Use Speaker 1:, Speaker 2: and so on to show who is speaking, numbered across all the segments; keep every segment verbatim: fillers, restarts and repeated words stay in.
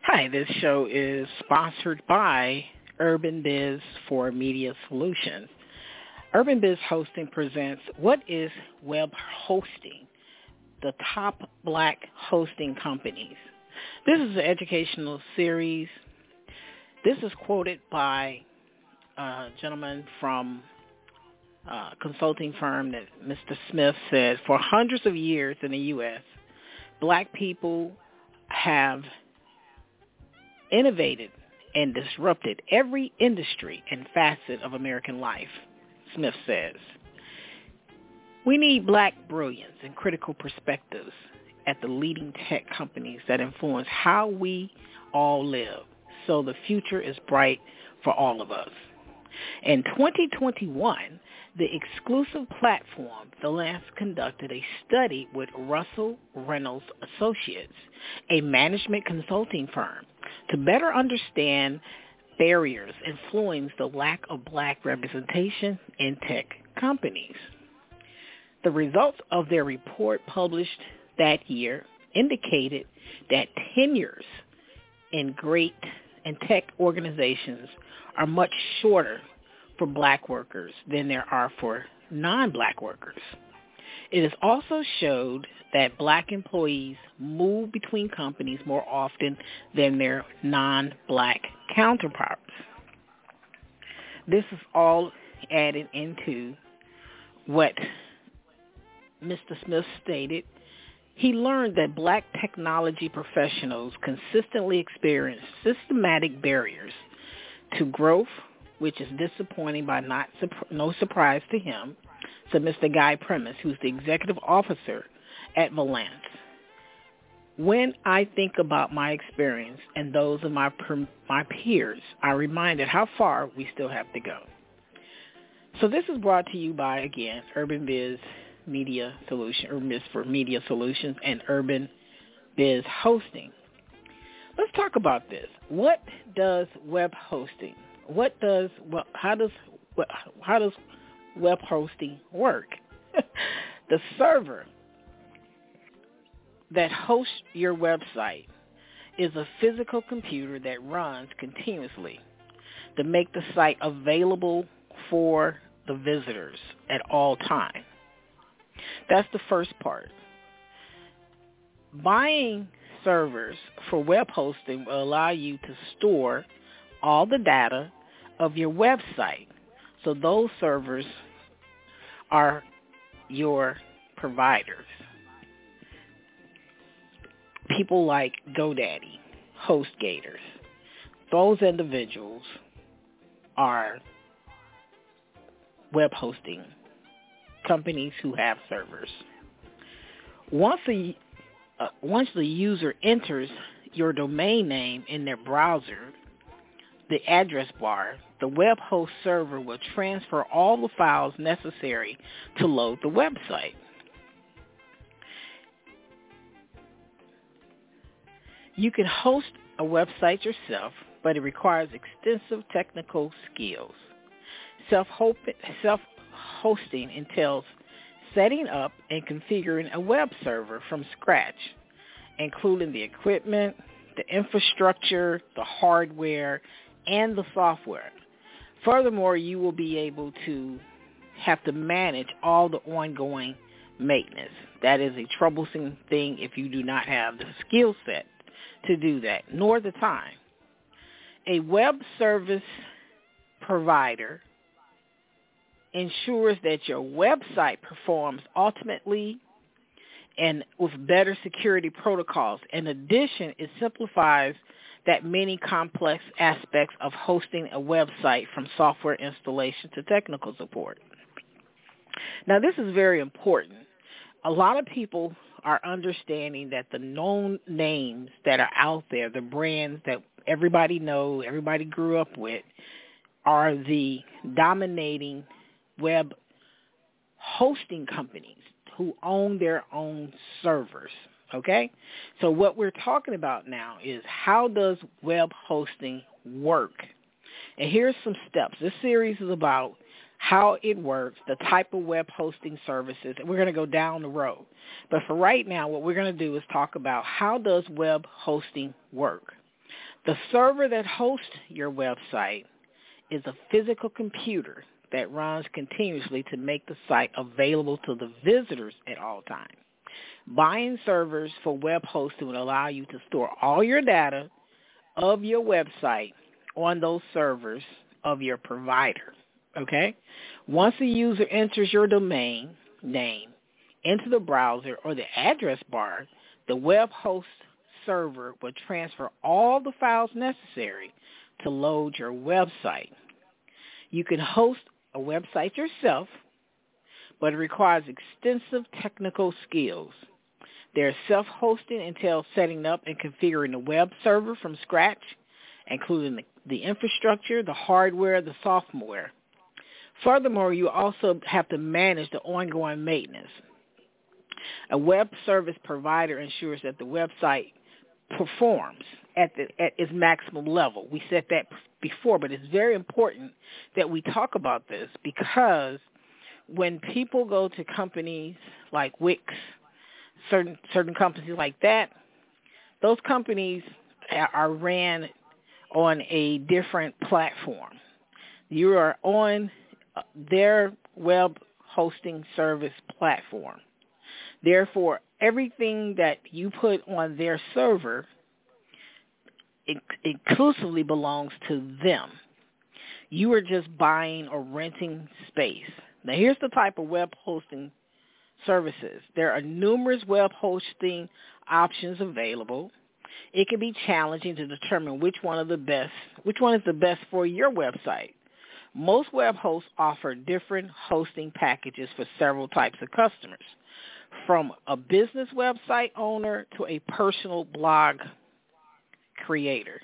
Speaker 1: Hi, this show is sponsored by Urban Biz for Media Solutions. Urban Biz Hosting presents What is Web Hosting? The Top Black Hosting Companies. This is an educational series. This is quoted by a gentleman from a consulting firm that Mister Smith said, for hundreds of years in the U S, black people have innovated and disrupted every industry and facet of American life, Smith says. We need black brilliance and critical perspectives at the leading tech companies that influence how we all live, so the future is bright for all of us. In twenty twenty-one, the exclusive platform, The Lance, conducted a study with Russell Reynolds Associates, a management consulting firm, to better understand barriers influencing the lack of black representation in tech companies. The results of their report published that year indicated that tenures in great and tech organizations are much shorter for black workers than there are for non-black workers. It has also showed that black employees move between companies more often than their non-black counterparts. This is all added into what Mister Smith stated. He learned that black technology professionals consistently experience systematic barriers to growth, which is disappointing by not no surprise to him, said Mister Guy Premise, who's the executive officer at Valance. When I think about my experience and those of my my peers, I'm reminded how far we still have to go. So this is brought to you by, again, Urban Biz Media Solution, Urban Biz for Media Solutions, and Urban Biz Hosting. Let's talk about this. What does web hosting? What does well, how does how does web hosting work? The server that hosts your website is a physical computer that runs continuously to make the site available for the visitors at all times. That's the first part. Buying servers for web hosting will allow you to store all the data of your website. So those servers are your providers. People like GoDaddy, HostGators. Those individuals are web hosting companies who have servers. Once a, uh, once the user enters your domain name in their browser, the address bar, the web host server will transfer all the files necessary to load the website. You can host a website yourself, but it requires extensive technical skills. Self-hosting entails setting up and configuring a web server from scratch, including the equipment, the infrastructure, the hardware, and the software. Furthermore, you will be able to have to manage all the ongoing maintenance. That is a troublesome thing if you do not have the skill set to do that, nor the time. A web service provider ensures that your website performs ultimately and with better security protocols. In addition, it simplifies that many complex aspects of hosting a website, from software installation to technical support. Now, this is very important. A lot of people are understanding that the known names that are out there, the brands that everybody knows, everybody grew up with, are the dominating web hosting companies who own their own servers, okay? So what we're talking about now is, how does web hosting work? And here's some steps. This series is about how it works, the type of web hosting services, and we're going to go down the road. But for right now, what we're going to do is talk about, how does web hosting work? The server that hosts your website is a physical computer that runs continuously to make the site available to the visitors at all times. Buying servers for web hosting will allow you to store all your data of your website on those servers of your provider, okay? Once a user enters your domain name into the browser or the address bar, the web host server will transfer all the files necessary to load your website. You can host a website yourself, but it requires extensive technical skills. Their self-hosting entails setting up and configuring the web server from scratch, including the, the infrastructure, the hardware, the software. Furthermore, you also have to manage the ongoing maintenance. A web service provider ensures that the website performs at, the, at its maximum level. We said that before, but it's very important that we talk about this because when people go to companies like Wix, certain certain companies like that, those companies are ran on a different platform. You are on their web hosting service platform. Therefore, everything that you put on their server exclusively belongs to them. You are just buying or renting space. Now, here's the type of web hosting services. There are numerous web hosting options available. It can be challenging to determine which one of the best, which one is the best for your website. Most web hosts offer different hosting packages for several types of customers, from a business website owner to a personal blog creator.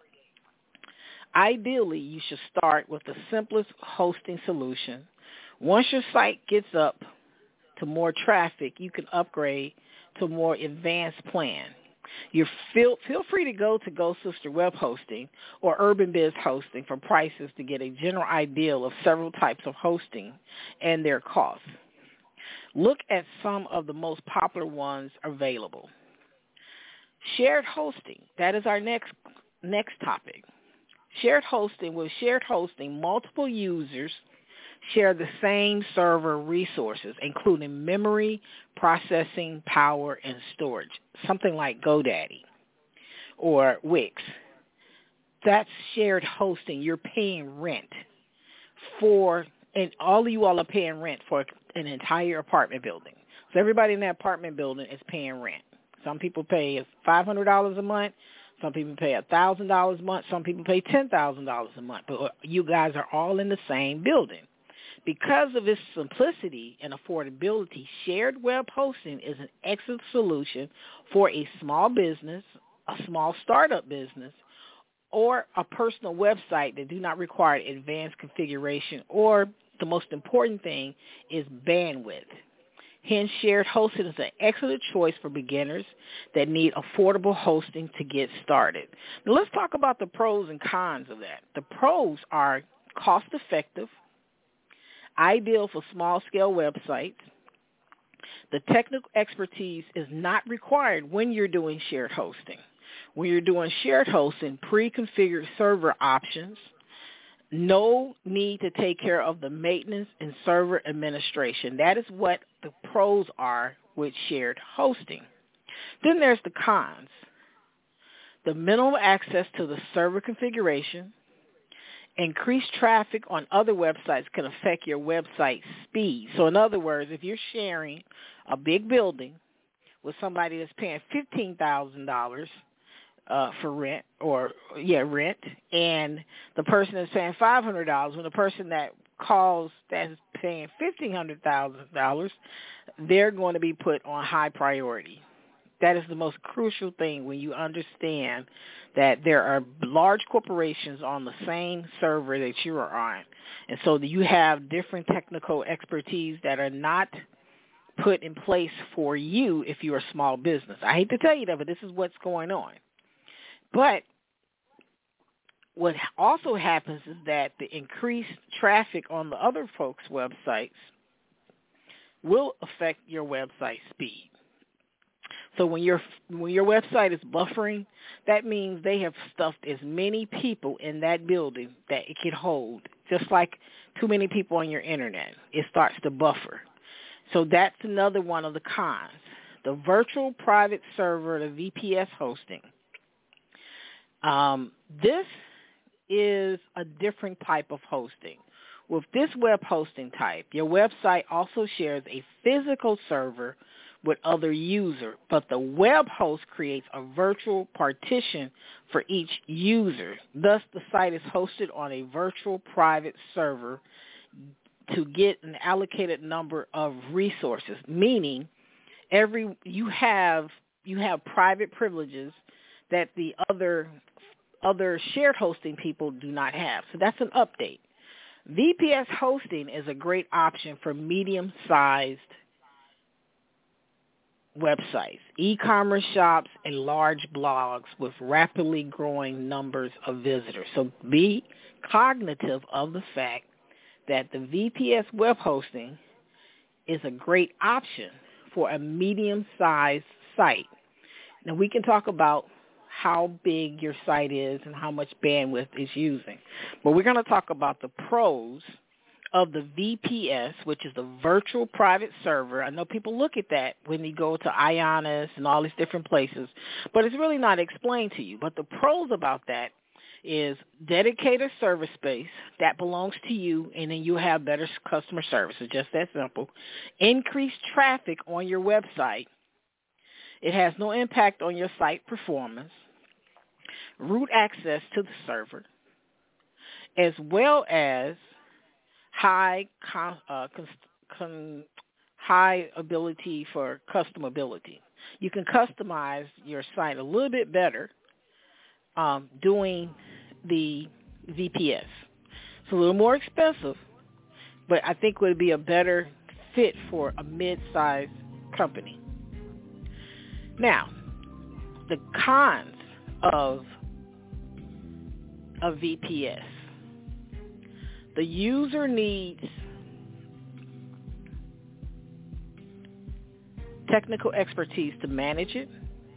Speaker 1: Ideally, you should start with the simplest hosting solution. Once your site gets up to more traffic, you can upgrade to a more advanced plan. You feel feel free to go to GoSister Web Hosting or Urban Biz Hosting for prices to get a general idea of several types of hosting and their costs. Look at some of the most popular ones available. Shared hosting, that is our next next topic. Shared hosting, with shared hosting, multiple users share the same server resources, including memory, processing, power, and storage, something like GoDaddy or Wix. That's shared hosting. You're paying rent for, and all of you all are paying rent for an entire apartment building. So everybody in that apartment building is paying rent. Some people pay five hundred dollars a month. Some people pay one thousand dollars a month. Some people pay ten thousand dollars a month. But you guys are all in the same building. Because of its simplicity and affordability, shared web hosting is an excellent solution for a small business, a small startup business, or a personal website that do not require advanced configuration, or the most important thing is bandwidth. Hence, shared hosting is an excellent choice for beginners that need affordable hosting to get started. Now, let's talk about the pros and cons of that. The pros are cost-effective, ideal for small-scale websites. The technical expertise is not required when you're doing shared hosting. When you're doing shared hosting, pre-configured server options, no need to take care of the maintenance and server administration. That is what the pros are with shared hosting. Then there's the cons. The minimal access to the server configuration. Increased traffic on other websites can affect your website speed. So in other words, if you're sharing a big building with somebody that's paying fifteen thousand dollars uh, for rent, or, yeah, rent, and the person that's paying five hundred dollars, when the person that calls that's paying fifteen hundred thousand dollars, they're going to be put on high priority. That is the most crucial thing when you understand that there are large corporations on the same server that you are on. And so you have different technical expertise that are not put in place for you if you're a small business. I hate to tell you that, but this is what's going on. But what also happens is that the increased traffic on the other folks' websites will affect your website speed. So when your when your website is buffering, that means they have stuffed as many people in that building that it can hold. Just like too many people on your internet, it starts to buffer. So that's another one of the cons. The virtual private server, the V P S hosting. Um, this is a different type of hosting. With this web hosting type, your website also shares a physical server with other users, but the web host creates a virtual partition for each user. Thus, the site is hosted on a virtual private server to get an allocated number of resources, meaning every you have you have private privileges that the other other shared hosting people do not have. So that's an update. V P S hosting is a great option for medium-sized websites, e-commerce shops, and large blogs with rapidly growing numbers of visitors. So be cognitive of the fact that the V P S web hosting is a great option for a medium-sized site. Now, we can talk about how big your site is and how much bandwidth it's using. But we're going to talk about the pros of the V P S, which is the virtual private server. I know people look at that when you go to Ionis and all these different places, but it's really not explained to you. But the pros about that is dedicated server space that belongs to you, and then you have better customer service. It's just that simple. Increased traffic on your website. It has no impact on your site performance. Root access to the server, as well as high con, uh, con, con, high ability for customability. You can customize your site a little bit better um, doing the V P S. It's a little more expensive, but I think would be a better fit for a mid-sized company. Now, the cons of a V P S. The user needs technical expertise to manage it.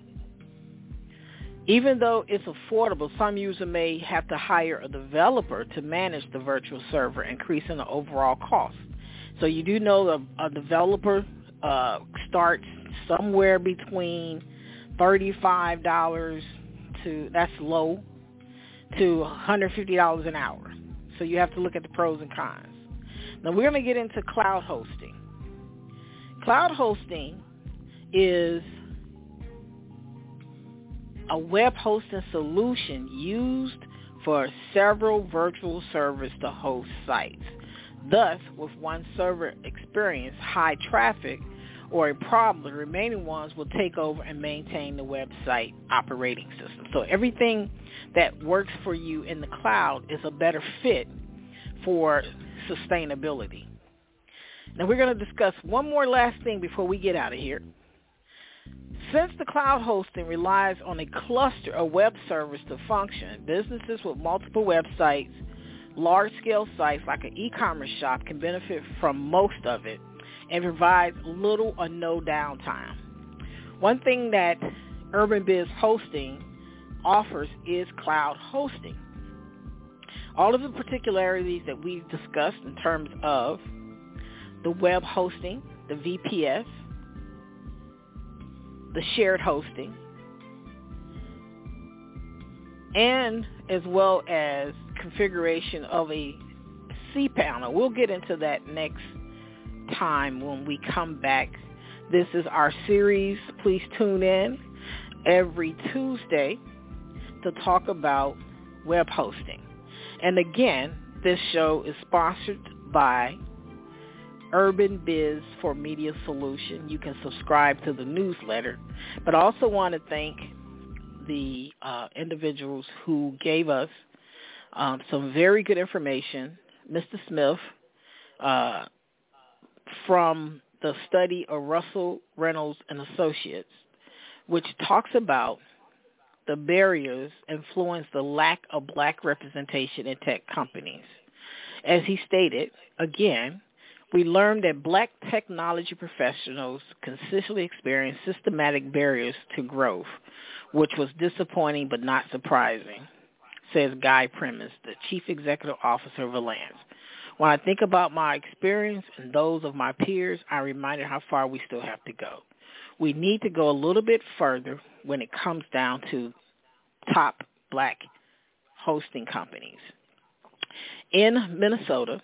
Speaker 1: Even though it's affordable, some user may have to hire a developer to manage the virtual server, increasing the overall cost. So you do know a, a developer uh, starts somewhere between thirty-five dollars to, that's low, to one hundred fifty dollars an hour. So you have to look at the pros and cons. Now we're going to get into cloud hosting. Cloud hosting is a web hosting solution used for several virtual servers to host sites. Thus, with one server experience high traffic or a problem, the remaining ones will take over and maintain the website operating system. So everything that works for you in the cloud is a better fit for sustainability. Now we're going to discuss one more last thing before we get out of here. Since the cloud hosting relies on a cluster of web servers to function, businesses with multiple websites, large-scale sites like an e-commerce shop can benefit from most of it and provides little or no downtime. One thing that Urban Biz Hosting offers is cloud hosting. All of the particularities that we've discussed in terms of the web hosting, the V P S, the shared hosting, and as well as configuration of a cPanel. We'll get into that next time when we come back. This is our series. Please tune in every Tuesday to talk about web hosting. And again, this show is sponsored by Urban Biz for Media Solution. You can subscribe to the newsletter, but I also want to thank the uh, individuals who gave us um, some very good information. Mister Smith, uh, from the study of Russell Reynolds and Associates, which talks about the barriers influence the lack of black representation in tech companies. As he stated, again, We learned that black technology professionals consistently experience systematic barriers to growth, which was disappointing but not surprising, says Guy Primus, the Chief Executive Officer of Alliance. When I think about my experience and those of my peers, I'm reminded how far we still have to go. We need to go a little bit further when it comes down to top black hosting companies. In Minnesota,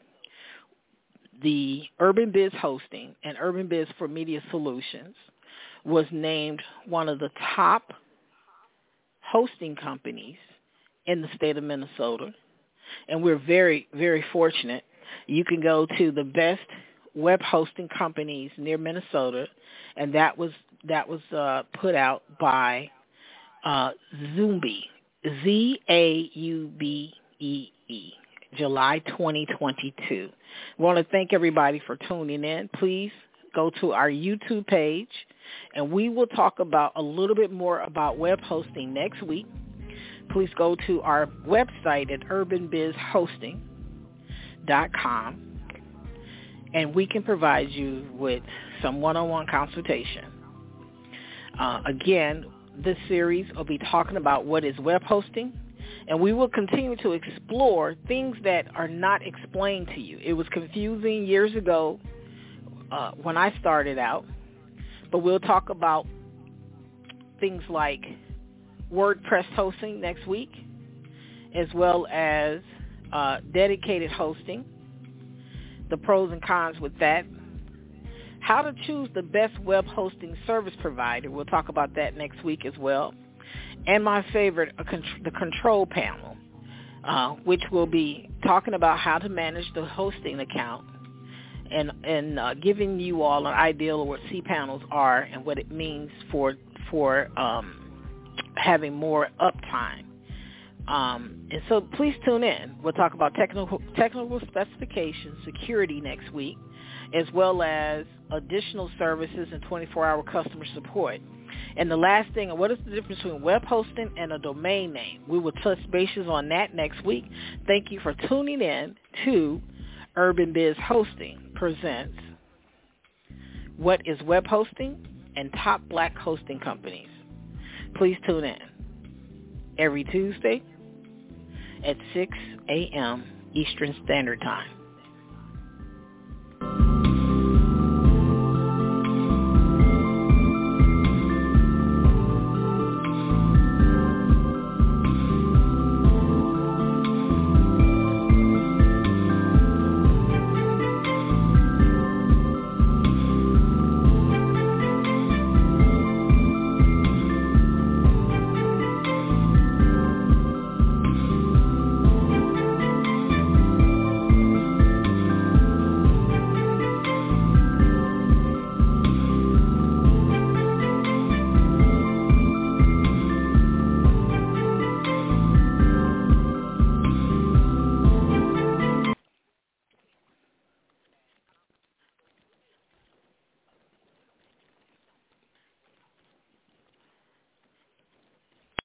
Speaker 1: the Urban Biz Hosting and Urban Biz for Media Solutions was named one of the top hosting companies in the state of Minnesota. And we're very, very fortunate. You can go to the best web hosting companies near Minnesota, and that was that was uh, put out by uh, Zumbee, Z A U B E E, July twenty twenty-two. I want to thank everybody for tuning in. Please go to our YouTube page, and we will talk about a little bit more about web hosting next week. Please go to our website at urban biz hosting dot com, and we can provide you with some one-on-one consultation. Uh, again, this series will be talking about what is web hosting, and we will continue to explore things that are not explained to you. It was confusing years ago uh, when I started out, but we'll talk about things like WordPress hosting next week, as well as uh, dedicated hosting, the pros and cons with that, how to choose the best web hosting service provider. We'll talk about that next week as well. And my favorite, uh, con- the control panel, uh, which will be talking about how to manage the hosting account and, and uh, giving you all an idea of what cPanels are and what it means for, for um, having more uptime. Um, and so please tune in. We'll talk about technical technical specifications, security next week, as well as additional services and twenty-four hour customer support. And the last thing, what is the difference between web hosting and a domain name? We will touch bases on that next week. Thank you for tuning in to Urban Biz Hosting presents What is Web Hosting and Top Black Hosting Companies. Please tune in every Tuesday at six a.m. Eastern Standard Time.